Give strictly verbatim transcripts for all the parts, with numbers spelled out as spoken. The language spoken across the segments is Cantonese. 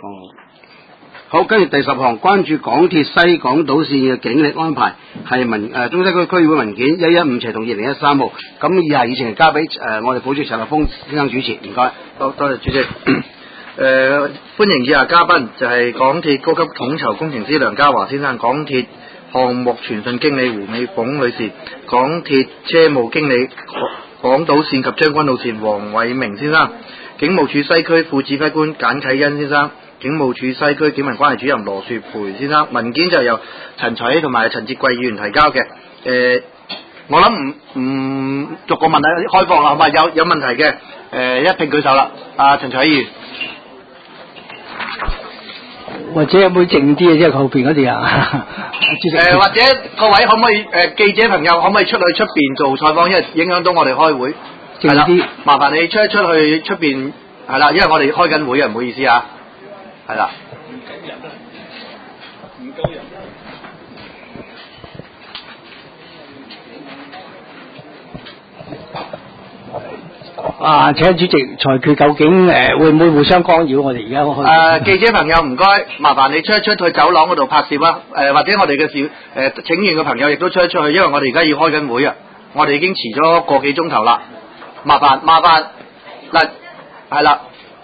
講。好，跟住第十項，關注港鐵西港島線嘅警力安排，係文誒中西區區議會文件一一五斜同二零一三號。咁以下議程交俾誒、呃、我哋保主陳立峰先生主持，唔該。 好，多謝主席。誒、呃，歡迎以下嘉賓，就係、是、港鐵高級統籌工程師梁家華先生，港鐵項目傳訊經理胡美鳳女士，港鐵車務經理港島線及將軍澳線黃偉明先生，警務處西區副指揮官簡啟恩先生，警務處西區警民關係主任羅雪培先生。文件就由陳才希同埋陳志貴議員提交嘅。誒、呃，我諗唔唔逐個問題開放啦，係咪有有問題嘅？誒、呃，一並舉手啦。阿陳才希議員， 或者有冇靜啲啊？即係後邊嗰啲啊？ 誒、呃，或者各位可唔可以誒、呃、記者朋友可唔可以出去出邊做採訪，因為影響到我哋開會。 靜啲， 麻煩你出一出去出邊係啦，因為我哋開緊會啊，唔好意思啊。係啦，唔夠人啊，唔夠人啊！請主席裁決究竟誒、呃、會唔會互相干擾我哋而家開？誒、 呃、記者朋友唔該，麻煩你出一出去走廊嗰度拍攝啊！誒、呃、或者我哋嘅事誒請願嘅朋友亦都出一出去，因為我哋而家要開緊會啊，我哋已經遲咗個幾鐘頭啦，麻煩麻煩嗱係啦。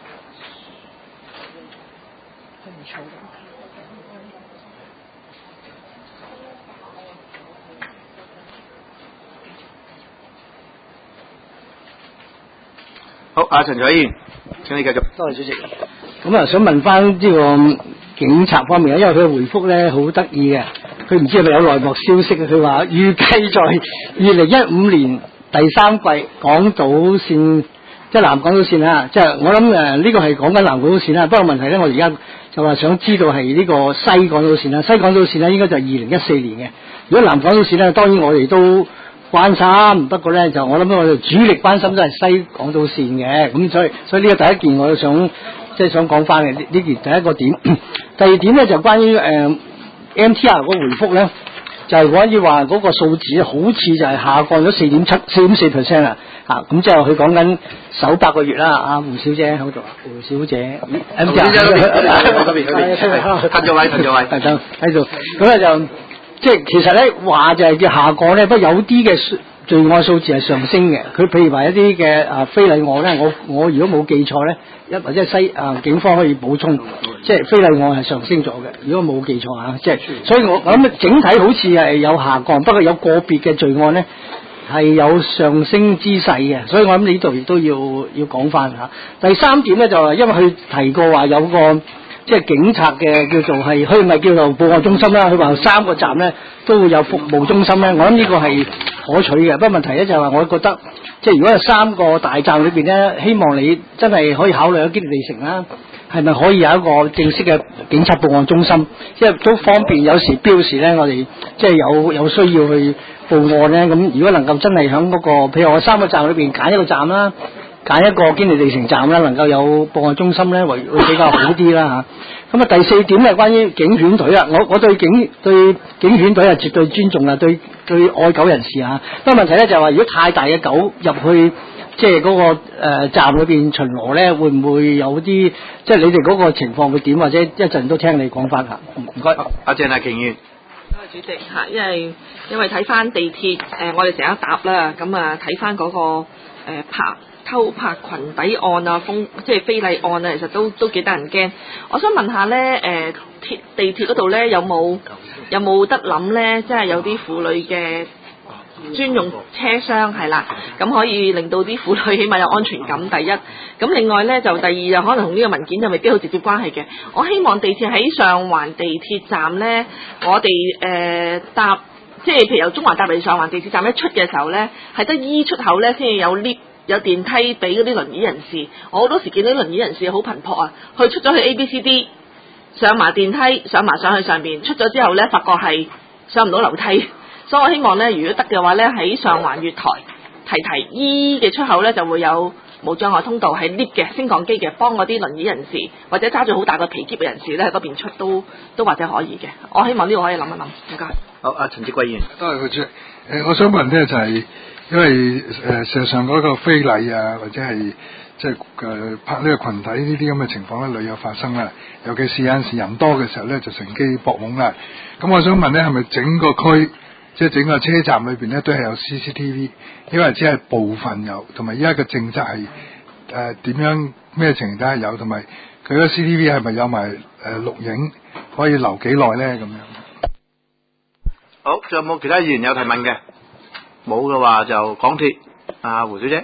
好，阿陳才希，請你繼續。 多謝主席。咁啊，想問翻呢個警察方面，因為佢嘅回覆咧好得意嘅，佢唔知係咪有內幕消息啊？佢話預計在二零一五年第三季港島線，即係南港島線啊，即係我諗誒呢個係講緊南港島線啦。不過問題咧，我而家就話想知道係呢個西港島線啦。西港島線咧應該就係二零一四年嘅。如果南港島線咧，當然我哋都關心，不過咧就我諗我哋主力關心都係西港島線嘅，咁所以所以呢個第一件我想即係想講翻嘅呢呢件第一個點。第二點咧就關於誒、呃、M T R 嗰個回覆咧，就係可以話嗰個數字好似就係下降咗四點七四點四 percent 啦，嚇咁即係佢講緊首八個月啦。阿胡小姐喺度，胡小姐 M T R 嗰邊嗰邊，陳座位陳座位， 喺度喺度，咁咧就。即係其實咧話就係叫下降咧，不過有啲嘅罪案數字係上升嘅。佢譬如話一啲嘅啊非禮案咧，我我如果冇記錯咧，一或者西啊警方可以補充，即係非禮案係上升咗嘅。如果冇記錯啊，即係所以我我諗整體好似係有下降，不過有個別嘅罪案咧係有上升之勢嘅。所以我諗呢度亦都要要講翻嚇。第三點咧就係因為佢提過話有個。即係警察嘅叫做係，佢咪叫做報案中心啦。佢話三個站咧都會有服務中心咧，我諗呢個係可取嘅。不過問題咧就係話，我覺得即係如果係三個大站裏邊咧，希望你真係可以考慮喺堅尼地城啦，係咪可以有一個正式嘅警察報案中心，即係都方便有時標示咧，我哋即係有有需要去報案咧。咁如果能夠真係喺嗰個，譬如我三個站裏邊揀一個站啦。揀一個堅尼地城站啦，能夠有報案中心咧，會會比較好啲啦嚇。咁啊，第四點係關於警犬隊啊，我我對警對警犬隊係絕對尊重啊，對對愛狗人士啊。不過問題咧就係話，如果太大嘅狗入去即係嗰個、呃、站裏邊巡邏咧，會唔會有啲即係你哋嗰個情況會點？或者一陣都聽你講翻嚇。唔該， 阿鄭麗瓊議員。 多謝主席嚇，因為因為睇翻地鐵誒、呃，我哋成日搭啦，咁啊睇翻嗰個誒拍。呃偷拍裙底案啊，風即係非禮案啊，其實都都幾得人驚。我想問下咧，誒、呃、鐵地鐵嗰度咧有冇有冇得諗咧？即係有啲婦女嘅專用車廂係啦，咁可以令到啲婦女起碼有安全感。第一，咁另外咧就第二就可能同呢個文件就未必好直接關係嘅。我希望地鐵喺上環地鐵站咧，我哋誒、呃、搭即係譬如由中環搭嚟上環地鐵站一出嘅時候咧，係得 E 出口咧先至有 lift。有電梯俾嗰啲輪椅人士，我好多時見到啲輪椅人士好頻撲啊，佢出咗去 A B C D，上埋電梯，上埋上去上邊，出咗之後咧，發覺係上唔到樓梯，所以我希望咧，如果得嘅話咧，喺上環月台提提 E 嘅出口咧就會有無障礙通道係 lift 嘅升降機嘅，幫嗰啲輪椅人士或者揸住好大個皮篋嘅人士咧喺嗰邊出都都或者可以嘅。我希望呢個可以諗一諗。唔該。 好，阿陳志貴議員。 多謝佢主席。誒，我想問咧就係、是、因為誒、呃、事實上嗰個非禮啊，或者係即係誒拍呢個群體呢啲咁嘅情況咧，屢有發生啦。尤其是有陣時人多嘅時候咧，就乘機搏懵啦。咁我想問咧，係咪整個區即係整個車站裏邊咧都係有 C C T V？ 因為只係部分有，同埋依家嘅政策係誒點樣咩情況底下有，同埋佢個 C C T V 係咪有埋誒錄影，可以留幾耐咧咁樣？ 好，仲有冇其他議員有提問嘅？冇嘅話就港鐵，阿胡小姐。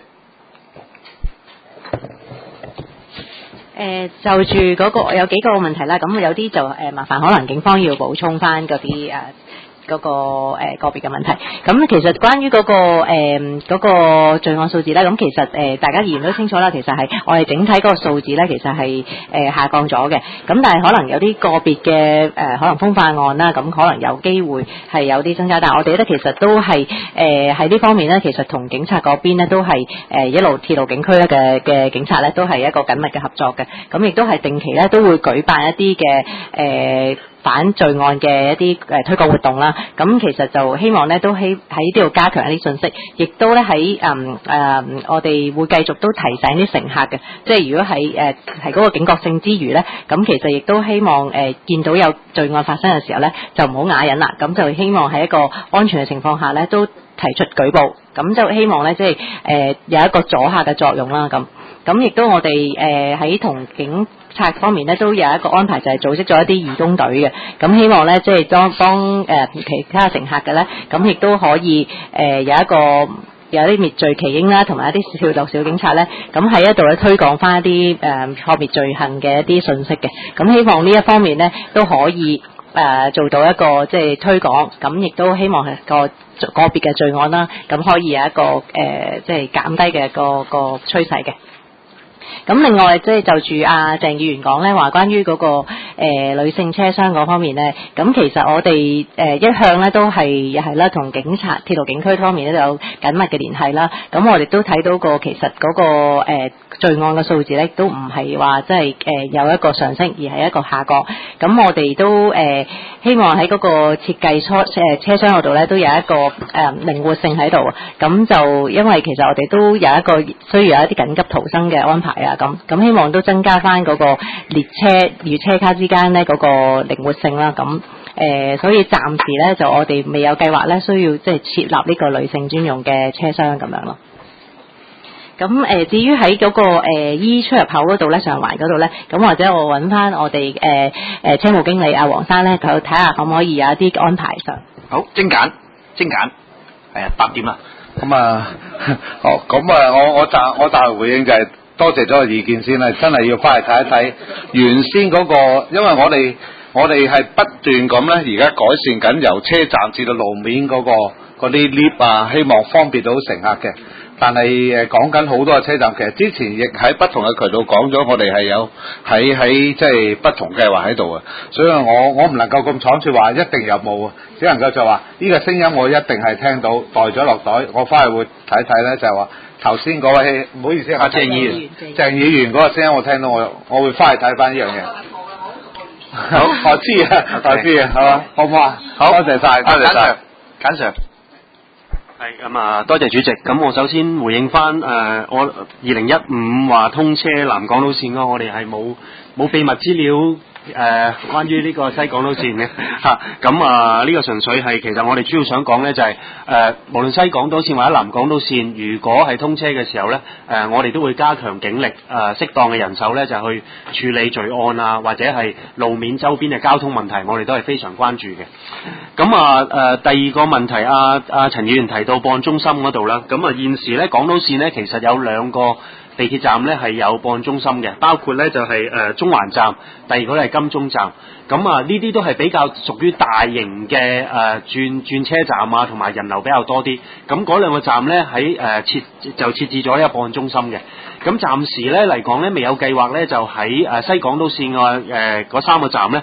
誒、呃、就住嗰、那個有幾個問題啦，咁有啲就誒、呃、麻煩，可能警方要補充翻嗰啲誒嗰個誒、呃、個別嘅問題。咁其實關於嗰、那個誒嗰、呃那個罪案數字咧，咁其實誒、呃、大家議員都清楚啦，其實係我哋整體嗰個數字咧，其實係誒、呃、下降咗嘅。咁但係可能有啲個別嘅誒、呃、可能風化案啦，咁可能有機會係有啲增加，但係我哋咧其實都係誒喺呢方面咧，其實同警察嗰邊咧都係誒、呃、一路鐵路警區咧嘅嘅警察咧都係一個緊密嘅合作嘅。咁亦都係定期咧都會舉辦一啲嘅誒。呃反罪案嘅一啲誒推廣活動啦，咁其實就希望咧都喺喺呢度加強一啲信息，亦都咧喺誒誒我哋會繼續都提醒啲乘客嘅，即係如果喺誒係嗰個警覺性之餘咧，咁其實亦都希望誒、呃、見到有罪案發生嘅時候咧，就唔好啞忍啦，咁就希望喺一個安全嘅情況下咧，都提出舉報，咁就希望咧即係誒有一個阻嚇嘅作用啦，咁咁亦都我哋誒喺同警察方面咧都有一個安排，就係組織咗一啲義工隊嘅，咁希望咧即係當幫誒其他乘客嘅咧，咁亦都可以誒、呃、有一個有啲滅罪奇英啦，同埋一啲跳動小警察咧，咁喺一度咧推廣翻一啲誒破滅罪行嘅一啲信息嘅，咁希望呢一方面咧都可以誒、呃、做到一個即係推廣，咁亦都希望係個個別嘅罪案啦，咁可以有一個誒、呃、即係減低嘅個個趨勢嘅。咁另外即係就住阿鄭議員講咧，話關於嗰、那個誒、呃、女性車廂嗰方面咧，咁其實我哋誒、呃、一向咧都係係啦，同警察鐵路警區方面咧都有緊密嘅聯繫啦。咁我哋都睇到過其實嗰、那個誒、呃、罪案嘅數字咧，都唔係話即係誒有一個上升，而係一個下降。咁我哋都誒、呃、希望喺嗰個設計車誒車廂嗰度咧，都有一個誒、呃、靈活性喺度。咁就因為其實我哋都有一個需要有一啲緊急逃生嘅安排啊。咁咁希望都增加翻嗰個列車與車卡之間咧嗰個靈活性啦。咁誒、呃，所以暫時咧就我哋未有計劃咧，需要即係設立呢個女性專用嘅車廂咁樣咯。咁誒、呃，至於喺嗰個誒 E 出入口嗰度咧，上環嗰度咧，咁或者我揾翻我哋誒誒車務經理阿黃生咧，佢睇下可唔可以有一啲安排上。 好，精簡，精簡，係啊，八點啦。 咁啊，好，咁啊，我我暫我暫時回應就係、是。多謝咗個意見先啦，真係要翻嚟睇一睇原先嗰、那個，因為我哋我哋係不斷咁咧，而家改善緊由車站至到路面嗰、那個嗰啲 lift 啊，希望方便到乘客嘅。但係誒講緊好多嘅車站，其實之前亦喺不同嘅渠道講咗，我哋係有喺喺即係不同計劃喺度啊。所以我我唔能夠咁倉促話一定有冇啊，只能夠就話呢、這個聲音我一定係聽到，袋咗落袋，我翻去會睇睇咧，就係話。頭先嗰位唔好意思，阿鄭議員，鄭議員嗰個聲音我聽到，我我會翻去睇翻呢樣嘢。好，我知啊，我知啊，係嘛，好唔好啊？好，多謝晒，多謝晒，簡 Sir。 係咁啊，多謝主席。咁我首先回應翻誒、呃，我二零一五話通車南港島線咯，我哋係冇冇秘密資料。誒、呃，關於呢個西港島線嘅嚇，咁啊呢、這個純粹係其實我哋主要想講呢就係、是、誒、呃，無論西港島線或者南港島線，如果係通車嘅時候呢，誒、呃、我哋都會加強警力，誒、呃、適當嘅人手呢，就去處理罪案啊，或者係路面周邊嘅交通問題，我哋都係非常關注嘅。咁啊誒第二個問題，阿阿陳議員提到報案中心嗰度啦，咁啊現時呢，港島線呢，其實有兩個地鐵站咧係有報案中心嘅，包括咧就係、是、誒、呃、中環站，第二個咧係金鐘站。咁啊呢啲都係比較屬於大型嘅誒、呃、轉轉車站啊，同埋人流比較多啲。咁嗰兩個站咧喺誒設就設置咗呢個報案中心嘅。咁暫時咧嚟講咧未有計劃咧就喺誒西港島線嘅誒嗰三個站咧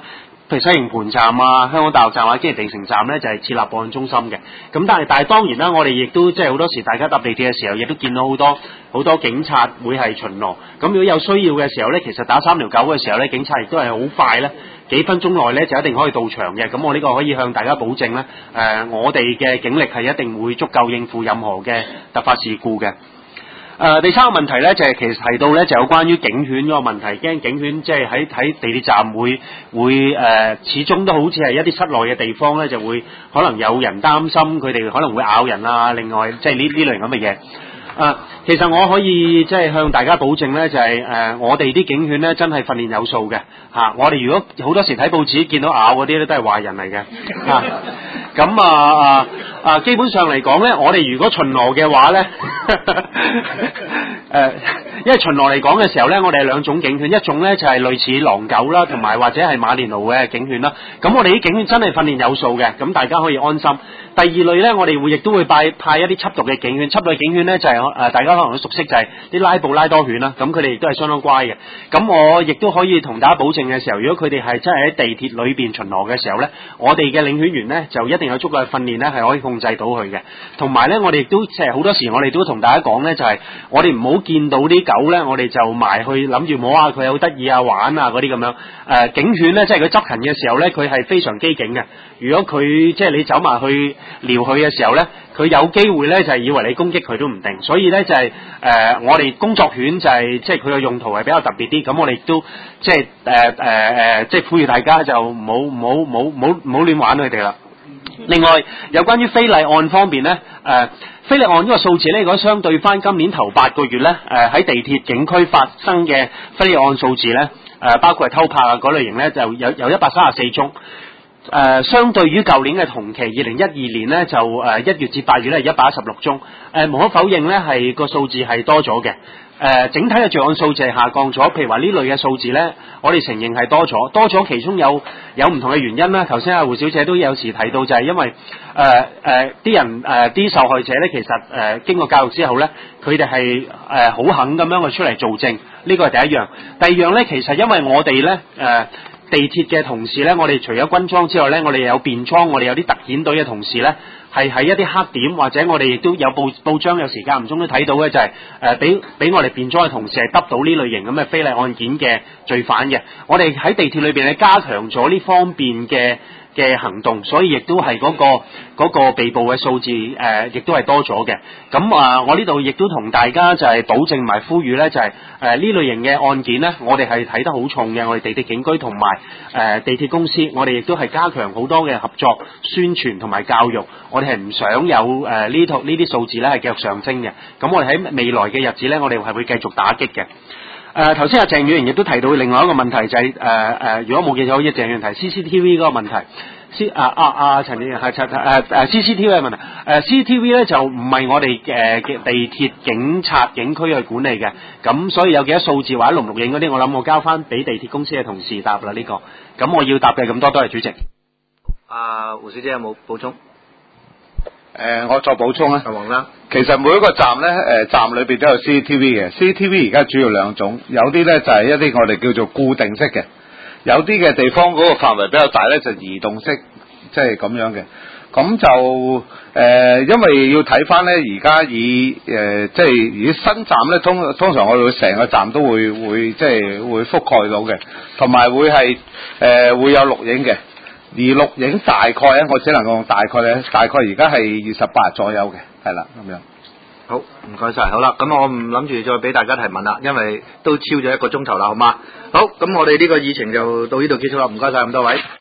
譬如西營盤站啊、香港大學站啊、堅尼地城站咧，就係、是、設立報案中心嘅。咁但係但係當然啦，我哋亦都即係好多時大家搭地鐵嘅時候，亦都見到好多好多警察會係巡邏。咁如果有需要嘅時候咧，其實打三條九嘅時候咧，警察亦都係好快咧，幾分鐘內咧就一定可以到場嘅。咁我呢個可以向大家保證咧，誒、呃、我哋嘅警力係一定會足夠應付任何嘅突發事故嘅。誒、呃、第三個問題咧，就係、是、其實提到咧，就有關於警犬嗰個問題，驚警犬即係喺喺地鐵站會會誒、呃，始終都好似係一啲室內嘅地方咧，就會可能有人擔心佢哋可能會咬人啊，另外即係呢呢類咁嘅嘢。誒、呃，其實我可以即係向大家保證咧，就係、是、誒、呃，我哋啲警犬咧真係訓練有素嘅嚇、啊。我哋如果好多時睇報紙見到咬嗰啲咧，都係壞人嚟嘅嚇。咁啊啊啊，基本上嚟講咧，我哋如果巡邏嘅話咧，誒，因為巡邏嚟講嘅時候咧，我哋係兩種警犬，一種咧就係、是、類似狼狗啦，同埋或者係馬連奴嘅警犬啦。咁我哋啲警犬真係訓練有素嘅，咁大家可以安心。第二類咧，我哋會亦都會派派一啲緝毒嘅警犬，緝毒嘅警犬咧就係、是、誒、呃、大家可能都熟悉，就係啲拉布拉多犬啦。咁佢哋亦都係相當乖嘅。咁我亦都可以同大家保證嘅時候，如果佢哋係真係喺地鐵裏邊巡邏嘅時候咧，我哋嘅領犬員咧就一定有足夠嘅訓練咧，係可以控制到佢嘅。同埋咧，我哋亦都即係好多時，我哋都同大家講咧，就係、是、我哋唔好見到啲狗咧，我哋就埋去諗住摸下佢好得意啊、玩啊嗰啲咁樣。誒、呃、警犬咧，即係佢執勤嘅時候咧，佢係非常機警嘅。如果佢即係你走埋去撩佢嘅時候咧，佢有機會咧就係、是、以為你攻擊佢都唔定。所以咧就係、是、誒、呃、我哋工作犬就係、是、即係佢嘅用途係比較特別啲。咁我哋亦都即係誒誒誒即係呼籲大家就唔好唔好唔好唔好唔好亂玩佢哋啦。另外有關於非禮案方面咧，誒、呃、非禮案呢個數字咧，如果相對翻今年頭八個月咧，誒、呃、喺地鐵警區發生嘅非禮案數字咧，誒、呃、包括係偷拍啊嗰類型咧，就有有一百三十四宗。誒、呃，相對於舊年嘅同期，二零一二年呢，就誒一月至八月咧，一百一十六宗。誒、呃，無可否認呢係個數字係多咗嘅。誒、呃，整體嘅罪案數字係下降咗。譬如話呢類嘅數字呢，我哋承認係多咗，多咗其中有有唔同嘅原因啦。頭先阿胡小姐都有時提到，就係因為誒誒啲人誒啲、呃、受害者呢，其實誒、呃、經過教育之後呢，佢哋係誒好肯咁樣去出嚟做證。呢個係第一樣。第二樣呢，其實因為我哋呢。誒、呃。地鐵嘅同事呢，我哋除咗軍裝之外呢，我哋有便裝，我哋有啲特遣隊嘅同事呢，係喺一啲黑點或者我哋亦都有報報章有時間唔中都睇到嘅，就係誒俾俾我哋便裝嘅同事係得到呢類型咁嘅非禮案件嘅罪犯嘅。我哋喺地鐵裏邊係加強咗呢方面嘅嘅行動，所以亦都係嗰個嗰個被捕嘅數字誒，亦都係多咗嘅。咁啊，我呢度亦都同大家就係保證埋呼籲咧，就係誒呢類型嘅案件咧，我哋係睇得好重嘅。我哋地鐵警區同埋誒地鐵公司，我哋亦都係加強好多嘅合作、宣傳同埋教育。我哋係唔想有誒呢套呢啲數字咧係繼續上升嘅。咁我哋喺未來嘅日子咧，我哋係會繼續打擊嘅。誒頭先阿鄭議員亦都提到另外一個問題，就係誒誒，如果冇記錯，好似鄭議員提 C C T V 嗰個問題。C 啊啊啊陳議員係陳誒誒 C C T V 嘅問題。誒、呃、C C T V 咧就唔係我哋誒嘅地鐵警察警區去管理嘅，咁所以有幾多數字或者錄唔錄影嗰啲，我諗我交翻俾地鐵公司嘅同事答啦呢、這個。咁我要答嘅咁多，多謝主席。 阿、啊、胡小姐有冇補充？ 誒、呃，我再補充啦。 阿黃生， 其實每一個站咧，誒、呃、站裏邊都有 C C T V 嘅。C C T V 而家主要兩種，有啲咧就係、是、一啲我哋叫做固定式嘅，有啲嘅地方嗰個範圍比較大咧，就移動式，即係咁樣嘅。咁就誒、呃，因為要睇翻咧，而家以誒、呃、即係如果新站咧，通通常我哋會成個站都會會即係會覆蓋到嘅，同埋會係誒、呃、會有錄影嘅。而錄影大概咧，我只能夠用大概咧，大概而家係二十八日左右嘅，係啦咁樣。 好，唔該晒，好啦，咁我唔諗住再俾大家提問啦，因為都超咗一個鐘頭啦，好嗎？好，咁我哋呢個議程就到呢度結束啦，唔該晒咁多位。